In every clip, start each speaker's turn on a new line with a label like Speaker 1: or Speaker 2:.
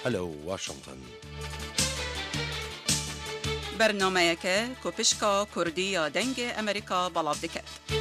Speaker 1: هلو واشنطن.
Speaker 2: برنامه‌ای که کوپشکا کردی یا دنگ امریکا بلاف دکت.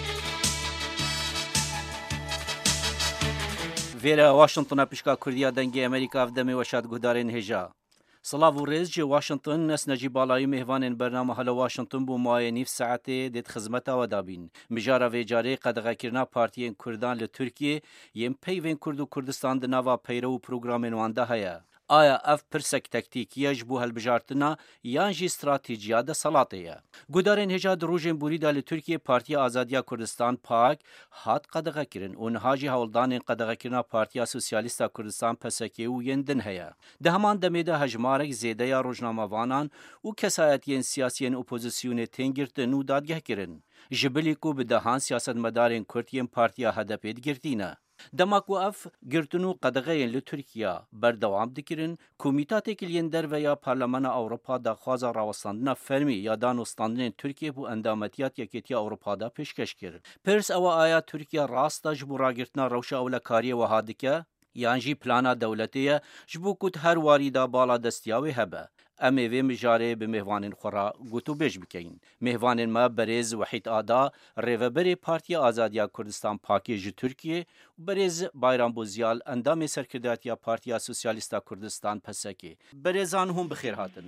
Speaker 3: ویرا واشنطن پیشکا کردی یا دنگ امریکا افدمی وشاد گودارین هجا. صلاف و رئیس جی واشنطن نس نجی بالای مهوان برنامه هلو واشنطن بو مای نیف ساعته دید خدمت و دابین. مجارا و جاری قدغه کرنا پارتیین کردان لترکیه یم پیوین کرد و کردستان دناوا پیرو پروگرام وانده هیا. آیا اف پرسک تکتیکی جبو هالبجارتنا یان جی استراتیجیا ده سلاطیه. گودارین هجا دروجین بوریدا لترکیه پارتی آزادیا کردستان پاک هات قدغه کرن و نهاجی هولدان قدغه کرنا پارتی سوسیالیستا کردستان پسکی و یندن هیا. ده همان دمیده هجمارک زیده یا روزنامه وانان و کسایتین سیاسیین اپوزیسیون تنگرتن و دادگه کرن. جبلی کو به دهان سیاست مدارین کردین پارتی هدفید گرتینه. دماکو اف گرتنو قدغه لترکیا بردوام دکرن کومیتات کلین در و یا پارلمان اروپا دا خوازا راوستاندنا فرمی یا دانوستاندن ترکیه بو اندامتیات یکیتی اروپا دا پیشکش کرد. پرس او آیا ترکیه راستا جبو راگرتنا روشا اولا کاری و هادکه یانجی پلانا دولتیه جبو کت هر واریدا بالا دستیاوی هبه. امی وی مجاره به مهوانین خورا گوتو بیش بکین. مهوانین ما بریز وحید آدا ریوبری پارتی آزادیا کردستان پاکی جی ترکیه و بریز بایرام بوزیال اندام سرکرداتیا پارتی سوسیالیستا کردستان پسکی. بریزان هم بخیر هاتن.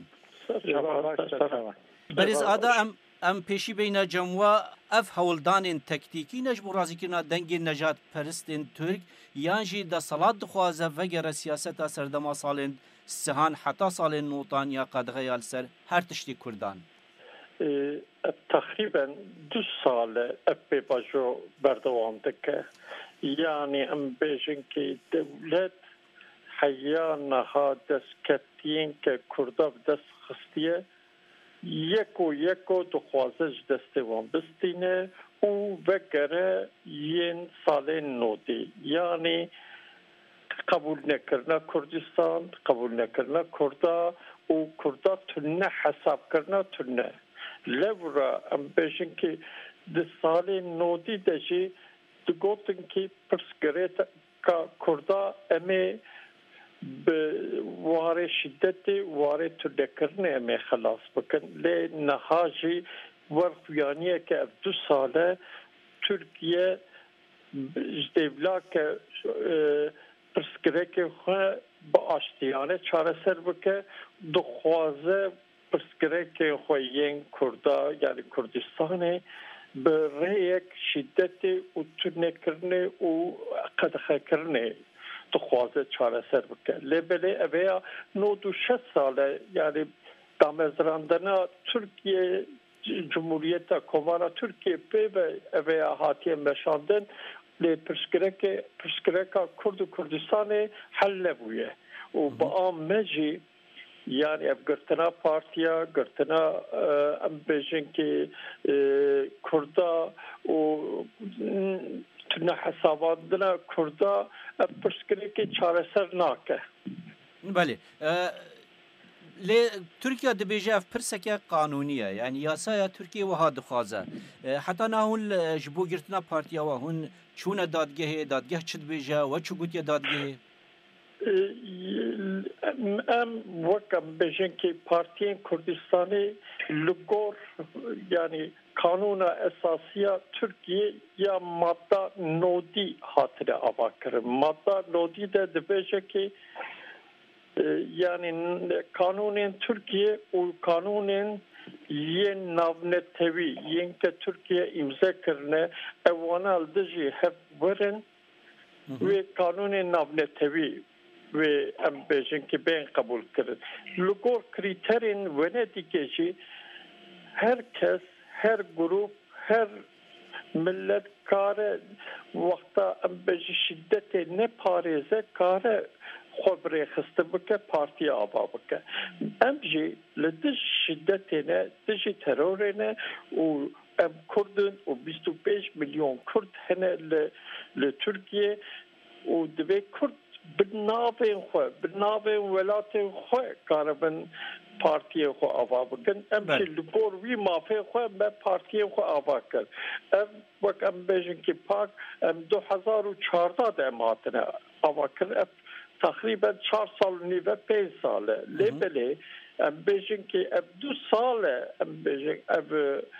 Speaker 3: بریز آدا ام پیشی بین جمعه اف هولدان تکتیکی نجبو رازی کرنا دنگ نجات پرستین ترک یانجی دا صلات دخوازه وگر سیاست سردما سالین سهان حتی سال نوتان یا قدغه یالسر هر تشتی کردان
Speaker 4: تقریبا 2 سال اپی باجو بردوام دکه یعنی ام بیشن که دولت حیانها دست کتین که کرده دست خستیه یکو دخوازش دستوان بستینه او وگره ین سال نودی یعنی قبول نکردن کردستان قبول نکردن کردا و کردا تنه حساب کردن تنه لورا ام بیشن که ده سال نودی دشی دگوتن که پرسکریت که کردا امی به واره شدت واره تنه کردن امی خلاص بکن لی نهاجی ورخیانیه که 2 ساله ترکیه جدیولا که پرسکرک خو با آشتیانه چاره سر بکه دخوازه پرسکرک خویین کردا یعنی کردستانه به ریک شدت و تونه کرنه و قدخه کرنه دخوازه چاره سر بکه لبله اویا 96 ساله یعنی دامزراندنا ترکیه جمهوریت کمانا ترکیه به اویا حاتیه مشاندن لی پرسکرکا کرد و کردستان حل بویه و با آم مجی یعنی اب گرتنا پارتیا گرتنا ام بیشن که کردا و تنه حسابات دنا کردا اب پرسکرکی چاره سر ناکه
Speaker 3: بله لی ترکیه دبیجه اف پرسکه قانونیه یعنی یاسای ترکیه وها دخوازه حتی نهون جبو گرتنا پارتیا و هون چون دادگه چد بیجه و چو گوتیا دادگه
Speaker 4: ام وکم بیشن که پارتیین کردستانی لگور یعنی قانون اساسی ترکیه یا ماده نودی حاطره آبا کرد ماده نودی ده دبیجه که yani kanunun Türkiye و kanunun yen navnetevi yen ke Türkiye imza kırne evanal dışı hep verin ve kanunun navnetevi ve ambejin ki ben kabul kırın. Lugor kriterin Venedik'e herkes, her grup, her millet kare vakta ambeji şiddete ne parize kare خبره خسته بکه پارتی آبا بکه امجی لدش شدتینه دشی ترورینه و ام کردن و 25 میلیون کرد هنه لترکیه و دوی کرد بنابین ولاتین خواه کاربن پارتی خو آبا بکن امجی لگور وی مافی خواه من پارتی خو آبا کن ام وک ام بیشن که پاک ام 2014 ده ماتنه آبا کن تقریبا 4 سال و نیو 5 ساله لبلی ام بیشن که اب 2 ساله ام بیشن اب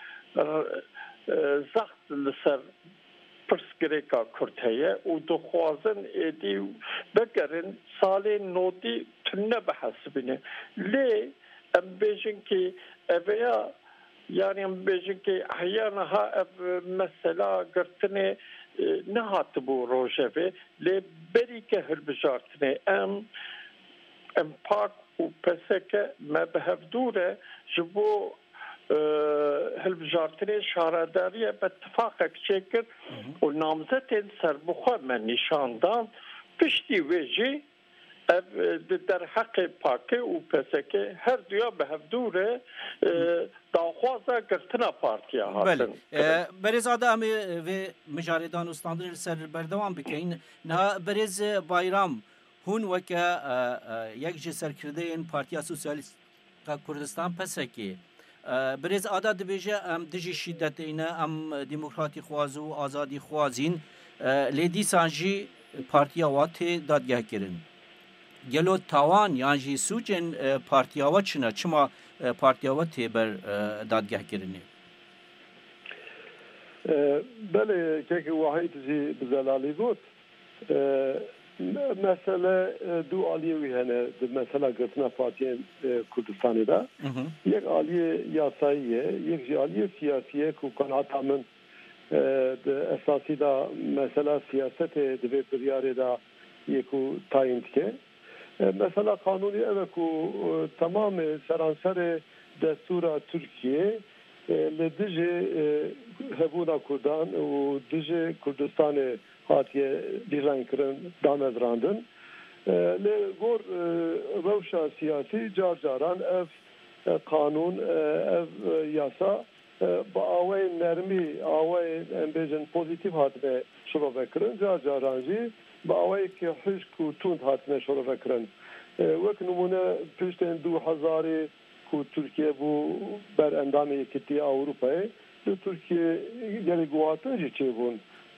Speaker 4: زخت لسر پرسکریکا کرتیه و دخوازن ایدی بگرن سال نودی تنه بحسبینه لی ام بیشن که اویا yani em bêjin ki ehyanaha ev mesela girtinê nehat bû rojevê lê berîke hilbijartinê em pak û peseke me bi hevdûr e ji bo hilbijartinê şaredariye bi ittifaqek çêkir û namzetên serbixwe me nîşan dan piştî wê jî ev derheqê pakê û pesekê her duya bi hevdûr e daxwaza girtina partiya hatin.
Speaker 3: Berêzada em vê mijaredan û standînê li ser berdewam bikin. Niha Berêz Bayram hûn weke yek ji serkirdeyên Partiya Sosyalîsta Kurdistan PSK Berêz ada dibêje em dijî şîddetê ne em demokratî xwaz û azadî xwazîn lê dîsan jî partiya wa tê dadgehkirin. Gelo tawan yan jî sûcên partiya wa çima çima partiya wa tê ber dadgehkirinê.
Speaker 1: Belê kekî wahîd jî bi zelalî got mesele du aliyê wî hene di mesela girtina partiyên Kurdistanê de yek aliyê yasayî ye yek jî aliyê siyasî ye ku qenata min di esasî da mesela siyasetê divê biryarê da yê ku tayin dike mesela kanûnî ev e ku temamê seranserê destûra Tirkiye li dijî hebûna Kurdan û dijî Kurdistanê hatiye dîzayn kirin damezrandin lê gor rewşa siyasî car caran ev kanûn ev yasa bi awayên nermî awayên em bêjin pozîtîv hatine şirove kirin car caran jî bi awayekî hişk û tund hatine şirove kirin wek nimûne piştên 2000 ku Türkiye bû ber endamê Yekîtiya Ewropayê li Türkiye gelek guhatin jî çêbûn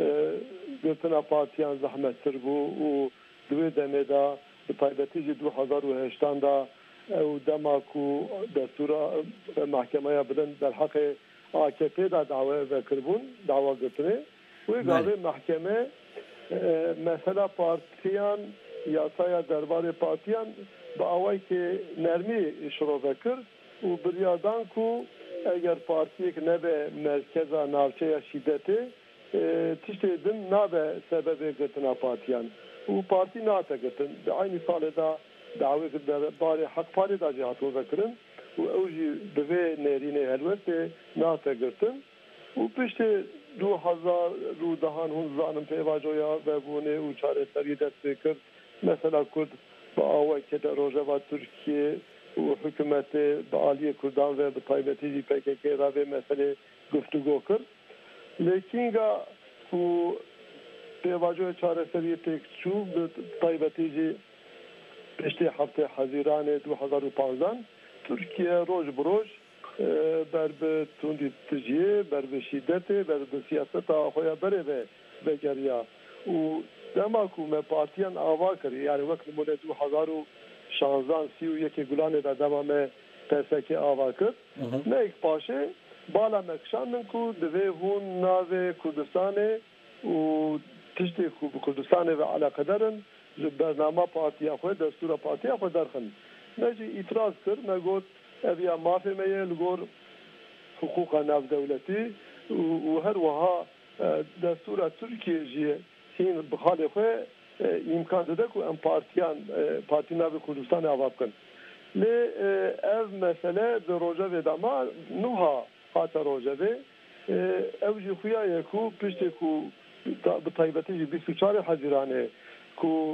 Speaker 1: girtina partiyan zehmettir bû û di wê demê da bi taybetî jî 2008 da ew dema ku destûra mahkemeya bilind derheqê AKP da dawe vekiribûn dawa girtinê wê gavê mahkeme mesela partiyan yasaya derbarê partiyan bi awayekê nermî şirove kir û biryadan ku eger partiyek nebe merkeza navçeya şîddetê tiştê din nabe sebebê girtina partiyan û partî nate girtin di aynî salê da dawê derbarê Hekparê da jî hat vekirin û ew jî bi vê nêrînê helwestê nate girtin û piştê 2010 hûn zanim pêvajoya vebûnê û çareserî dest pê kir mesela Kurd bi awayekê de Rojava Tirkiye û hikûmetê bi aliyê Kurdan ve bi taybetî jî PKK ra vê meselê guftûgo kir lêkînga ku pêvajoya çareseriyê têk çû bi taybetî jî piştê heftê Hezîranê 2015 Tirkiye roj bi roj ber bi tundî tijiyê ber bi şîddetê ber bi siyaseta xwe ya berê ve vegeriya û dema ku me partiyan ava kirî yani wek nimûne 2016 31 Gulanê de dema me PSK ava kir neyek paşê bala me kişandin ku divê hûn navê Kurdistanê û tiştê ku bi Kurdistanê ve alaqedarin ji bernama partiya xwe destûra partiya xwe derxin me jî îtiraz kir me got ev ya mafê me ye li gor hukûqa navdewletî û her wiha destûra Tirkiye jî hîn bi xalê xwe îmkan dide ku em partiyan partî navê Kurdistanê ava bikin lê ev mesele di rojevê de ma nuha hata rojevê ew jî xuya ye ku piştê ku bi taybetî jî 24 Hezîranê ku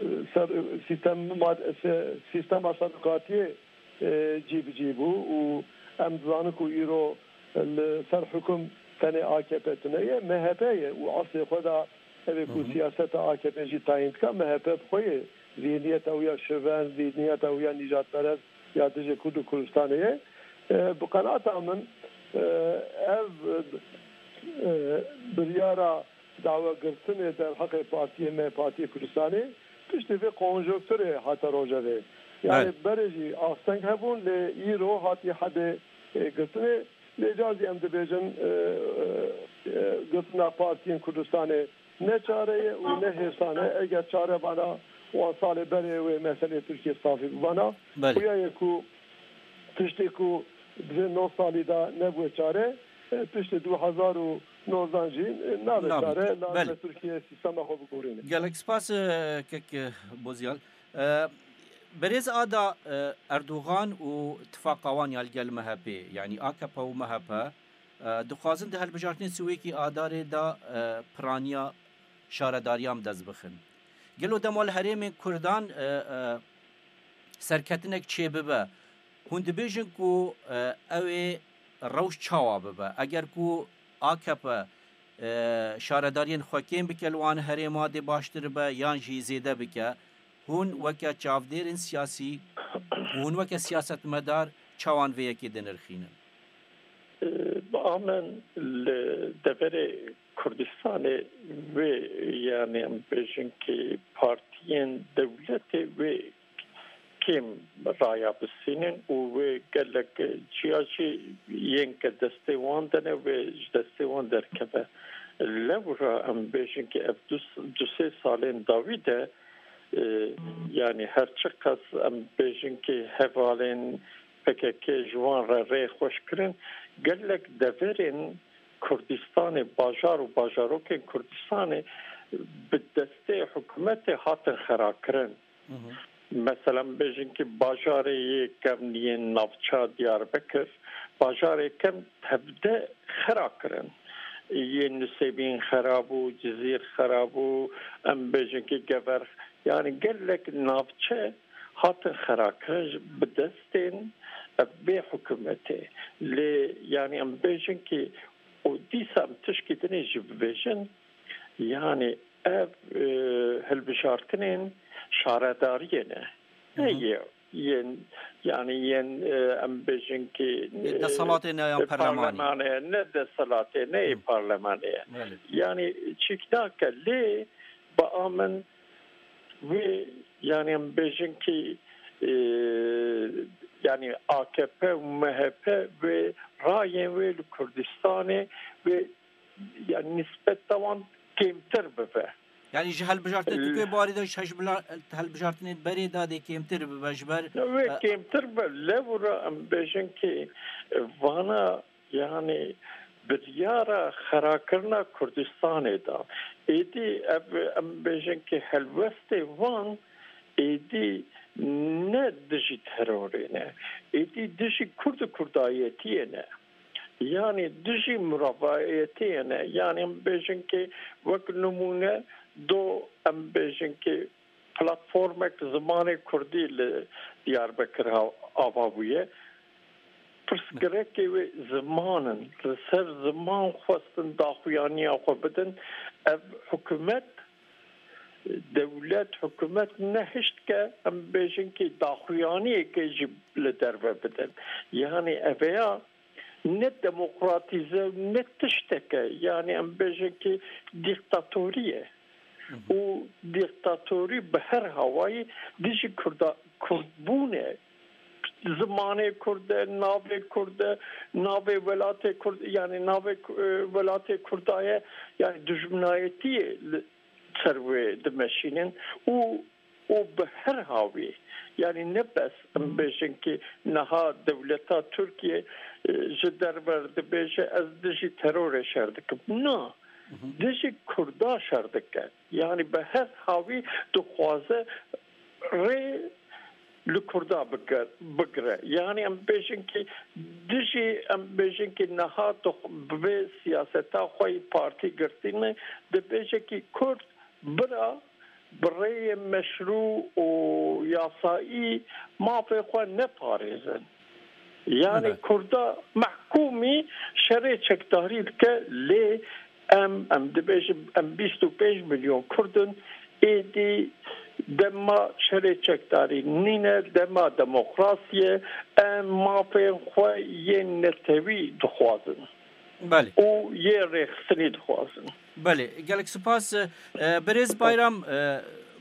Speaker 1: sistema sedqatiyê cîbicî bû û em dizanin ku îro li ser hukm tenê AKP tune ye MHP ye û aslê xwe da evê ku siyaseta AKP jî tayin dike MHP bi xwe ye zihniyeta wî ya şiven zihniyeta wî ya nîjadperest ya dijî Kurd û Kurdistanê ye bi qenata min ev biryara dawegirtinê derheqê partiyê me Partiyê Kurdistanê تشتی به کنجکتور حتی روزه یعنی برای آستانگ هبون لیرو حتی حد گفتنه لجازی ام دبیجن گفتنا پارتین کردستان نه چاره و نه حسانه اگر چاره بنا و سال بره و مسئله ترکیه صافی بنا ویا یکو تشتی کو دو 9 سالی دا نبود چاره تشتی 2019 جین نبود چاره لازم ترکیه سیستم خوب بگورینه.
Speaker 3: گلک سپاس که بوزیال برز آدا اردوغان و اتفاقوان یالگل مهپی یعنی آکپا و مهپا دخوازن ده هالبجارتین سویکی آدار دا پرانیا شارداریام دز بخن گلو دمال هریم کردان سرکتنک چه ببه هند بیجن کو اوی روش چاوا ببه اگر کو آکپا شاردارین خوکیم بکل وان هریم آده باشتر به یان جی زیده بکه هون وکا چافدیرین سیاسی هون وکا سیاست مدار چوان ویکی دنرخینن
Speaker 4: آمن لدور کردستان و یعنی ام بیشن که پارتین دولت و کم رایا بسینن و گلک چیاشی ین که دستوان دنه و دستوان در کبه لورا ام بیشن که اف دو سه سالین داویده yani her çiqas em bêjin ki hevalên PKK jiwan re rê xweş kirin gelek deverên Kurdistanê bajar û bajarokên Kurdistanê bi destê hikûmetê hatin xerakirin. Mesela bêjin ki bajarê yekemniyên navça Diyarbekir bajarê kem tevde xerakirin. Yên Nusêbîn xerab û Cizîr xerab û em bêjin ki gever yani gelek navçe hatin xerakir bi destên bê hikûmetê lê yani em bêjin ki o dîsa em tişkî dinê jî bibêjin yani ev hilbijartinên şaredariyê ne neyê yani yên em bêjin ki
Speaker 3: desalatê ne ya
Speaker 4: parlemanê ne desalatê ne parlemanê yani çîknake lê ba min ve yani em bêjin ki yani AKP ve MHP ve rayên ve Kurdistanê ve yani nispet tawan kêmtir bibe.
Speaker 3: Yani ji helbijartinê Tirkiye barî de helbijartinê berê dadê kêmtir bibe ji ber
Speaker 4: ve kêmtir be levra em bêjin ki vana yani biryara xerakirina Kurdistanê da êdî em bêjin ki helwestê wan êdî ne dijî terorê ne êdî dijî Kurdayetiyê ne yani dijî miravayetiyê ne yani em bêjin ki wek numune do em bêjin ki platformek zimanê Kurdî li Diyarbekir ava bûye pirsgirekê ve zimanın li ser ziman xwestin daxuyaniya xwe bidin ev hikûmet devlet hikûmet nehiştke em bêjin ki daxuyaniyekê jî li derve bidin yani eveya ne demokratize ne tişteke yani em bêjin ki diktatoriye û diktatorî bi her hewayî dijî Kurdbûnê zimanê Kurd navê Kurd navê welatê Kurd yani navê welatê Kurdaye yani dijminayetiyê ser wê dimeşînin û bi her havî yani ne bes em bêjin ki niha dewleta Tirkiye ji derber dibêje ez dijî terorê şer dikim na dijî Kurda şer dike yani bi her havî dixwaze rê li Kurda bigire yani em bêjin ki dijî em bêjin ki niha bi siyaseta xwe partî girtîne dibêje ki Kurd bira برای مشروع و یاسایی مافی خود نپارێزن یعنی کردا محکومی شرع چکداری که لی ام دبیجم ام 25 میلیون کردن ایدی دما شرع چکداری نینه دما دموکراسیه ام مافی خود یه نتوی دخوازن
Speaker 3: بله
Speaker 4: او یه رخصنی دخوازن
Speaker 3: بله گلک سپاس برز بایرام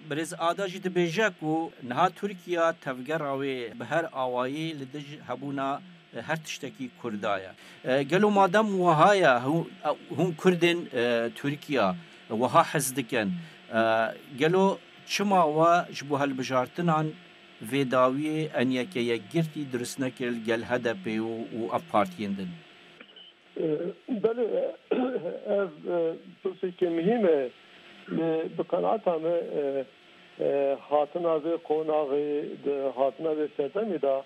Speaker 3: برز آداجی دبیجک و نها ترکیه تفگراوی به هر آوایی لدج هبونا هر تشتکی کردایا گلو مادام وهایا هون کردن ترکیه وها حزدکن گلو چما و جبو هالبجارتنان ویداوی انیکه یگرتی درست نکل گل هدپی و اپارتیندن
Speaker 1: بله از پرسی که مهمه بقناعتم هاتنا و قوناغی هاتنا و سرطمی دا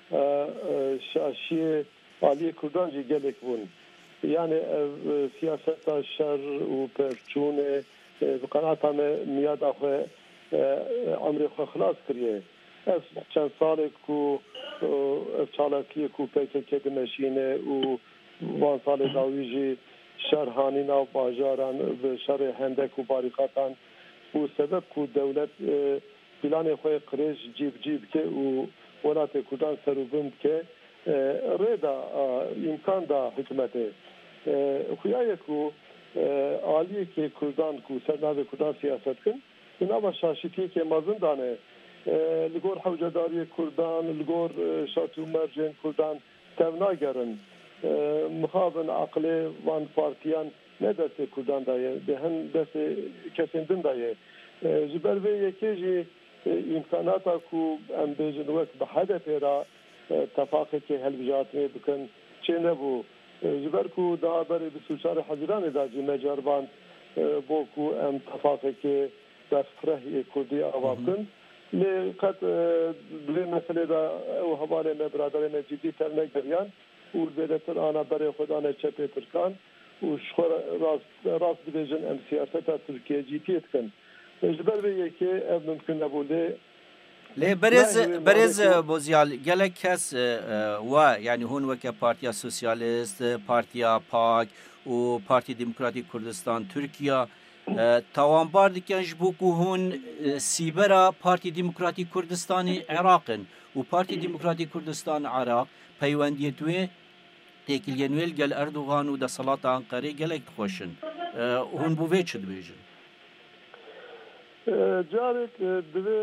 Speaker 1: شاشی عالی کردان جی گلک بون یعنی سیاست شر و پرچون بقناعتم میاد آخه عمری خو خلاص کریه از چند سال کو چالاکی کو پیک که دمشینه و وان سال داویجی شهرهانی ناو باجاران به شهر هندک و باریقاتان و سبب کو دولت پلان خوی قریش جیب که و ولات کردان سروبند که ریدا امکان دا حکمته خویای کو عالیه که کردان کو سرناو کردان سیاست کن بنابرای شاشتی که مازن دانه لگور حوجداری کردان لگور شاتو مرجن کردان توناگرن مخابن عقل وان پارتیان نه دست کردان دایه دهن دست کسندن دایه جبر به یکیجی امکانات کو ام بیجن وقت به هدف را تفاقه که هلبجات می بکن چه نبو جبر کو دا بر 24 حزیران دا جی مجربان بو کو ام تفاقه که دستره کردی آوابکن لقد بلی مسئله دا او حواله میں برادر میں جدی تر نگریان و زیادتر آنا برای خودانه چپه ترکان و شخور راست بیجن ام سیاست ترکیه جیتیت کن اجبر به یکی اب ممکن نبوده
Speaker 3: لی برز بوزیال گلک کس و یعنی هون وکه پارتیا سوسیالیست پارتیا پاک و پارتی دموکراتی کردستان ترکیه توانبار دکنج بوکو هون سیبرا پارتی دموکراتی کردستانی عراقن و پارتی دموکراتی کردستان عراق پیوندیتوی تکیلینویل گل اردوغان و دسالات انقره گلک خوشن هون بووی چه دبیجن
Speaker 1: جارك دوی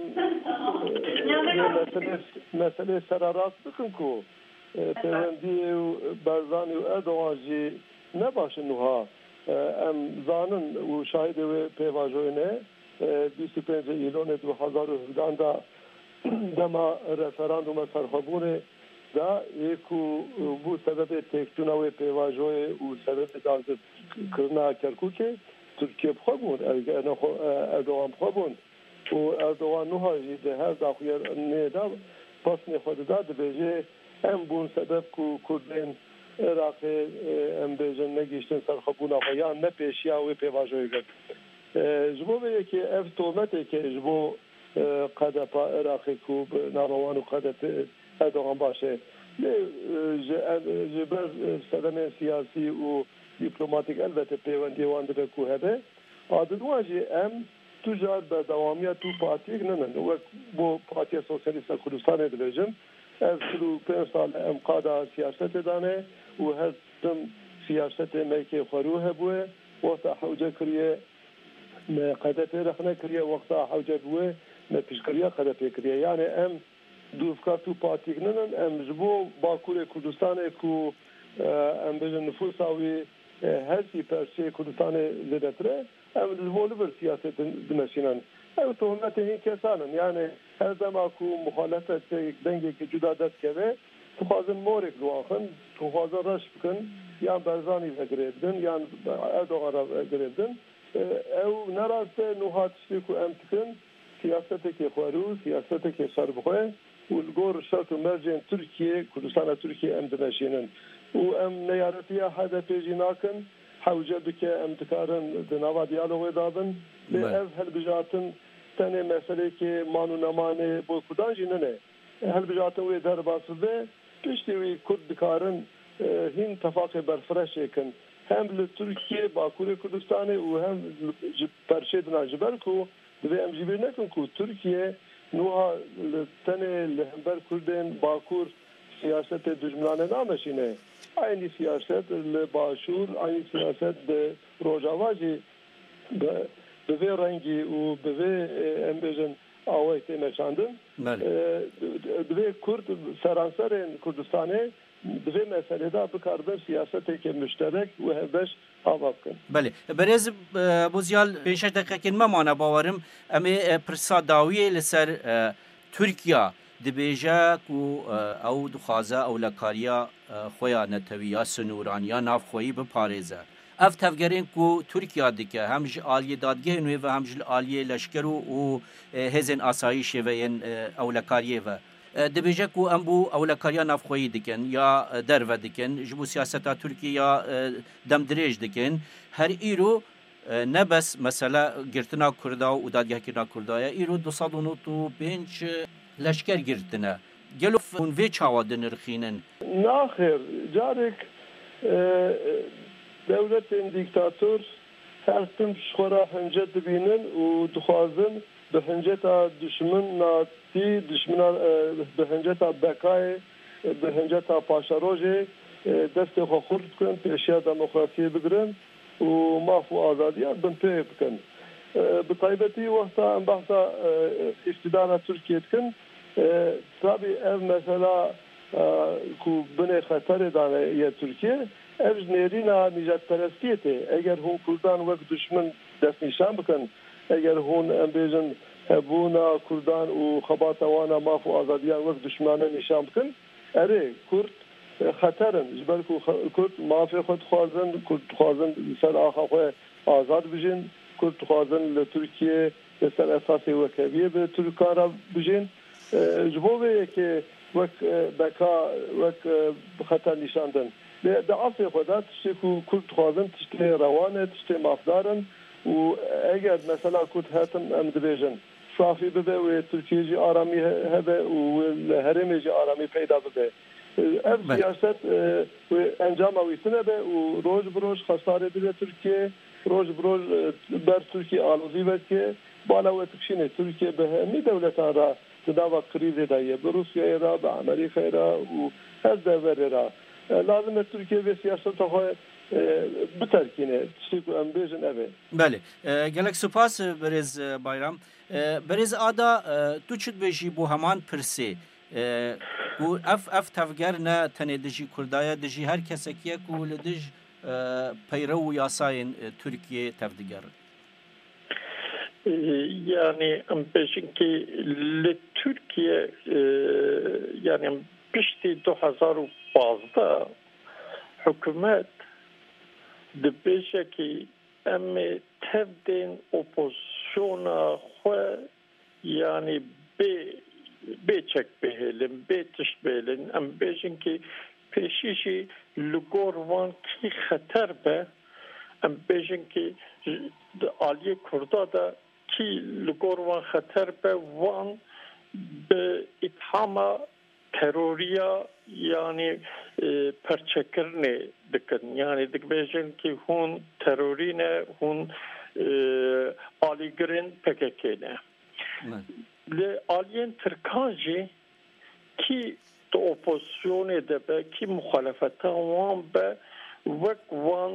Speaker 1: مسئله سراراست بکن کو پیوندی و برزانی و اردوغان جی نباشن نوها ام زانن و شاهد و پیواجوینه 25 ایلون 2017 دا دما رفراندوم سرخبونه دا یکو بو سبب تکتونا و پیواجوی و سبب دازد کرنا کرکوکه ترکیه بخوابون اردوغان بخوابون و اردوغان نوها جیده هر داخویر نیده پس نخواد داد بیجه ام بون سبب کو کردین عراق ام بیجن نگیشتن سرخبون آقایان نه پیشیا و پیواجوی گرد جبو به یکی اف تومته که جبو قدپا عراقی کو ناروان و قدپ اردوغان باشه جبر سلم سیاسی و دیپلماتیک البته پیوندی وانده کو هبه عادلواجی ام تجار به دوامیه تو پارتیک ننن و بو پارتی سوسیالیست کردستان دبیجم از 35 سال ام قادا سیاست دانه و هر دم سیاست میکی خروه بوه وقتا حوجه کریه قدپ رخنه کریه وقتا حوجه بوه پیشکریه قدپ کریه یعنی ام دوفکار تو پارتیک ننن ام جبو باکور کردستان کو ام بجن نفوس آوی هرچی پرچه کردستان زدتره ام جبو لبر سیاست دمشینن او تهمت این کسانن یعنی هر زمان کو مخالفت دنگی که جدا دست که تو خوازن مورک لواخن تو خوازن رش بکن یا برزانی وگریدن یا اردوغان را وگریدن او نراسته نوحات شتیکو امتکن سیاسته که خوارو سیاسته که سر بخواه و الگور شرط و مرجن ترکیه کردستان ترکیه ام دمشینن و ام نیارتی هدف جناکن حوجه بکه ام دکارن دناوا دیالوغ دادن به اف هل بجاتن تنه مسئله که مانو نمانه بو کردان جننه هل بجاتن وی در باسده پشتی وی کرد دکارن هین تفاق برفرش کن هم لترکیه باکور کردستانه و هم پرشه دنا جبر کو دوی ام جبر نکن کو ترکیه نوها تنه لهمبر کردن باکور سیاست دجمنانه نامشینه aynı siyaset bashur aynı siyaset de rojawaji به رنگی و به امبیژن آوای تیمشاندن به کرد سرانسر کردستانه به مسئله دا بکاربن سیاستی که مشترک و هبش آواب کن.
Speaker 3: بله برز بوزیال 5 دقیقه ما مانا باورم امی پرسا داویه لسر ترکیه دبیجه کو او دخوازه او لکاریا خویا نتویا سنورانیا ناف خویی بپارێزە ئەف تەفگەرێن کو تورکیا دکە هەمژ ئالیە دادگەی نوێ و هەمژ ئالیە لەشکر و هێزن ئاسایی شێڤەیەن ئەو لەکاریێڤە دەبێژە کو ئەم بوو ئەو لەکاریا نافخۆیی دکەن یا دەرڤە دکەن ji bo siyaseta Tirkiya dem dirêj dikin her îro nebes mesela girtina Kurda û dadgehkirina Kurdaya îro 295 leşker girtine gelo hûn vê çawa dinirxînin
Speaker 1: naxir carek devletên dîktatör her tim xwara hince dibînin û dixwazin bi hinceta düşmin natî düşmina bi hinceta bekayê bi hinceta paşarojê destê xwe xurt bikin pêşiya demokrasiyê bigirin û maf û azadiyan bin pê bikin bi taybetî wexta em behsa îktidara Tirkiye dikin tabii ev mesela ku binê xeterê dane ya Tirkiye ev nêrîna nîjatperestiyê tê eger hûn Kurdan wek düşmin destnîşan bikin eger hûn em bêjin hebûna Kurdan û xebata wana maf û azadiyan wek düşmanan nîşan bikin erê Kurd xeterin ji ber ku Kurd mafê xwe dixwazin Kurd dixwazin ser axa xwe azad bijin Kurd dixwazin li Tirkiye li ser esasê wekeviyê bi Tirkan re bijin ji bo vê yekê wek beka wek xeter nîşandin di asê xwe de tiştê ku Kurd dixwazin tiştê rewan e tiştê mafdarin û eger mesela Kurd hetin em dibêjin safî bibe wê Tirkiye jî aramî hebe û li herêmê jî aramî peyda bibe ev siyaset wê encama wî tune be û roj bi roj xesarê dibe Tirkiye roj bi roj ber Tirkiye alozî veke bala wê dikişîne Tirkiye bi hemî dewletan re di nava krîzê de ye bi Rusyayê re bi Amerîkayê re û her deverê re lazim e Tirkiye vê siyaseta xwe biterkîne tiştê ku em bêjin ev e.
Speaker 3: Belê gelek spas Berêz Bayram Berêz ada tu çi dibêjî bo heman pirsê û ev tevger ne tenê dijî Kurdaya dijî her kesekî ye ku li dij peyre û yasayên Tirkiye tevdigerin
Speaker 4: yani em bêjin ki li Tirkiye yani piştî 2015 hükümet dibêje ki em tevdên opozisyona xwe yani bêçek bihêlin bê tişt bihêlin em bêjin ki pêşî jî li gor wan kî xeter be em bêjin ki aliyê Kurda da kî li gor wan xeter be wan bi îthama teroriya yani perçekirinê dikin yani dibêjin ki hûn terorî ne hûn alîgirên PKK ne li aliyên Tirkan jî kî di opozisyonê de be kî muxalefeta wan be wek wan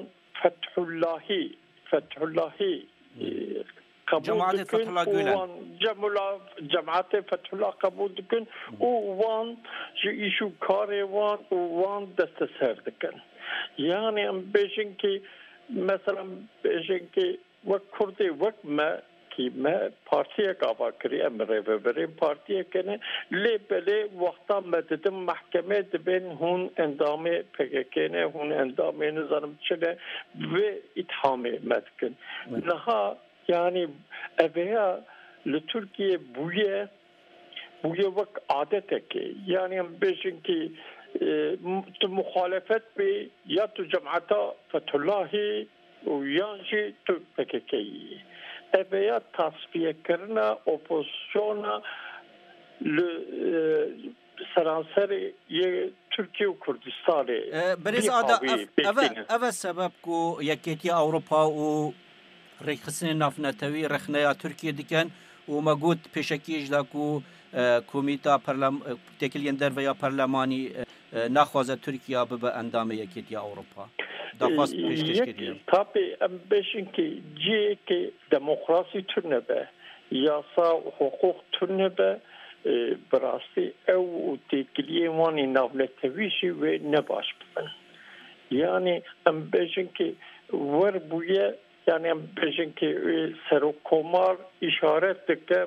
Speaker 4: Fethullahî
Speaker 3: Cemaat-ê Fethullah Gülen
Speaker 4: Cemaat-ê Fethullah qebûl dikin û wan ji îş û karê wan û wan desteser dikin yani em bêjin ki mesela bêjin ki wek Kurdê wek me ki me partiyek ava kirî em rêveberên partiyek ne lê belê wexta me didim mehkemê dibên hûn endamê PKK ne hûn endamê nizanim çi ne vê îthamê me dikin niha yani eveya li Tirkiye bûye wek adeteke yani em bêjin ki tu muxalefet bê ya tu cemaata Fethullahî û yan jî tu PKK'yî eveya tasfiyekirina opozisyona li seranserê yê Tirkiye û Kurdistanê
Speaker 3: Berêz ada ev sebeb ku Yekêtiya Ewropa û rêxistinên navnetewî rexneya Tirkiye dikin û me got pêşekî ji da ku komîta têkiliyên derve ya perlemanî naxwaze Tirkiya bibe endamê Yekêtiya Ewropa دخواست پیشکش کردیم
Speaker 4: tabi em bêjin ki ciyekê demokrasî tune yasa hukuk tune be bi rastî ew û têkiliyên wanî navnetewî jî wê ne baş bibin. Yani em bêjin ki werbûye yani em bêjin ki serokkomar işaret dike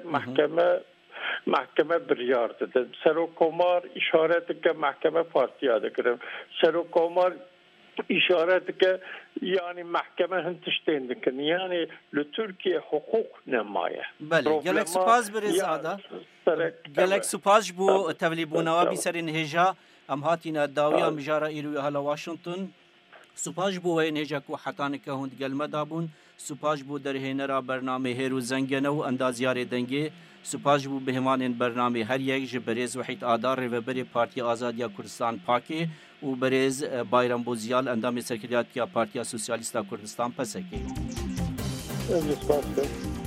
Speaker 4: محکمه بریار داده سروکومار اشاره که محکمه پارتیا دکرم سروکومار اشاره که یعنی محکمه هنتشتین دکن یعنی لترکیه حقوق نمایه
Speaker 3: بله گلک سپاس برزاده گلک سپاس بو تولیبونا بی سرین هجا ام هاتینا داویا مجارا ایروی هلا واشنطن سپاس بو وین هجا کو حتانه که هند گلمه دابون سپاس بو در هنرا برنامه هیرو زنگنه و اندازیار دنگی سپاس بو بهمان برنامه هر یک جبریز وحید آدار و بری پارتی آزادیا کردستان پاکی و بریز بایرام بوزیال اندام سرکردیات یا پارتی سوسیالیستا کردستان پسکی.